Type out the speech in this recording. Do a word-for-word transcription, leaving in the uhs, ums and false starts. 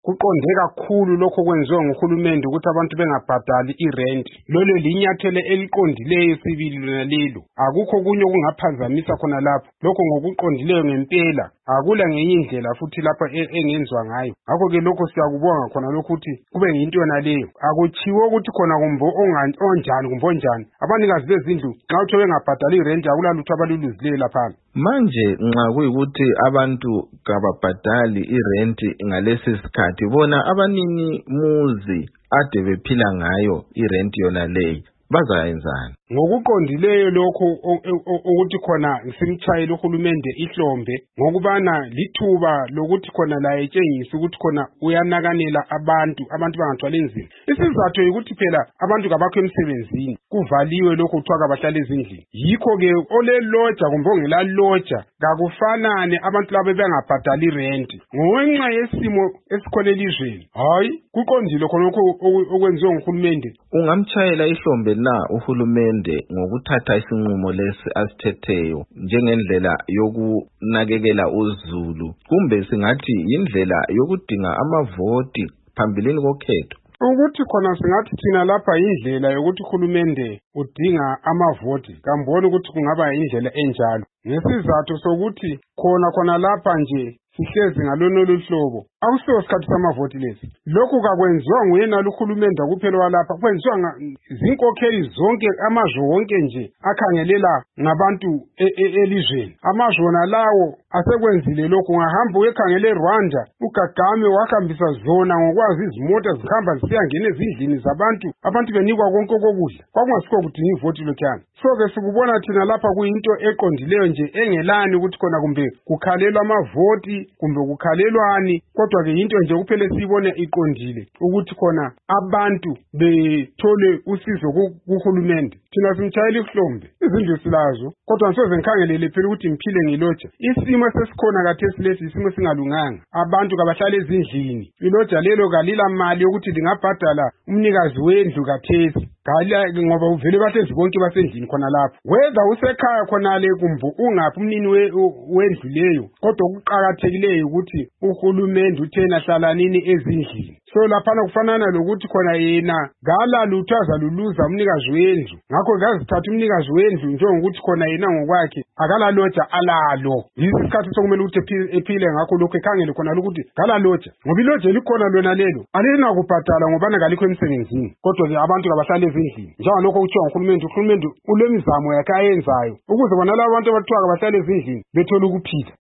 Kuqonde kakhulu lokho kwenziwa nguhulumende ukuthi abantu bengabhadali irent. Lolo linyathelo eliqondileyo sibili lona lelo. Akukho kunye okungaphazamisa khona lapho. Lokho ngokuqondileyo ngempela. Akula ngenye indlela futhi lapha engenziwa ngayo. Ngakho ke lokho siyakubonga khona lokho ukuthi kube yinto yona leyo. Akuchiwo ukuthi khona kumbo onjani kumbo onjani. Abanikazi bezindlu nxa uthe bengabhadali irent akulalutho abaluluzileyo lapha. Manje nxa kuyikuthi abantu kababhadali irenti ngalesi sikhathi bona abanini muzi ade bephila ngayo irenti yona leyi bazayenzani? Ngokuqondileyo lokho ukuthi khona simchayela uhulumende ihlombe ngokubana lithuba lokuthi khona la etshengisa ukuthi khona uyanakanela abantu abantu bangathwala enzima. Isizathu ukuthi phela abantu kabakho emsebenzini kuvaliwe lokho kuthiwa kabahlala ezindlini. Yikho ke oleloja kumbe ongela loja kakufanane abantu labo bengabhadali rent ngenxa yesimo esikhona elizweni. Hayi kuqondile khona lokho okwenziwa nguhulumende. Ungamchayela ihlombe na uhulumende ngokuthatha isinqumo lesi asitetheyo njengendlela yokunakekela uZulu kumbe singathi indlela yokudinga amavoti phambilini kokhetho? Ukuthi khona singathi thina lapha indlela yokuthi uhulumende udinga amavoti kamboni ukuthi kungaba indlela enjalo. Ngesizathu sokuthi khona khona lapha nje sihlezi ngalonolu hlobo akusiyo isikhathi samavoti lesi. Lokhu kakwenziwa nguyena uhulumende kuphela walapha, kwenziwa zinkokheli zonke amazwe wonke nje akhangelela ngabantu elizweni. Amazwe wona lawo asekwenzile lokhu. Ungahamba uyekhangele Rwanda uGagame wahambisa zona ngokwazi izimota zihamba zisiyangena ezindlini zabantu abantu benikwa konke okokudla. Kwakungasikho kudinga ivoti lokhana. So ke sikubona thina lapha kuyinto eqondileyo nje engelani ukuthi khona kumbe kukhalelwa amavoti kumbe kukhalelwani, kodwa ke into nje kuphela sibone iqondile ukuthi khona abantu bethole usizo kuhulumende. Thina simchayela ihlombe izindlu silazo kodwa ngisoze ngikhangelele phela ukuthi ngiphile ngiloja. Isimo sesikhona khathesi lesi isimo singalunganga. Abantu kabahlala ezindlini. Iloja lelo kalila mali yokuthi lingabhadala umnikazi wendlu khathesi. Khala ngoba uvele bahlezi bonke basendlini khona lapho. Whether usekhaya khona le kumbe ungaphi umnini wendlu leyo, kodwa okuqhakathekileyo ukuthi uhulumende uthena hlala nini ezindlini. So lapha kufanana lokuthi khona yena gala lutho azaluluza umnikazi wendlu. Ngakho ngazithatha umnikazi wendlu njengokuthi khona yena ngokwakhe akala loja alalo. Yisikhathi sokumele ukuthi ephile ngakho lokho ekhangele khona ukuthi gala loja. Ngoba iloja likhona lona lelo alina kubhadala ngoba ngalikho emsebenzini. Kodwa ke abantu kabahlala ezindlini. Njengalokho kuthiwa uhulumende uhulumende ulemizamo yakhe ayenzayo ukuze bona labo abantu abathiwa kabahlala ezindlini bethole ukuphila.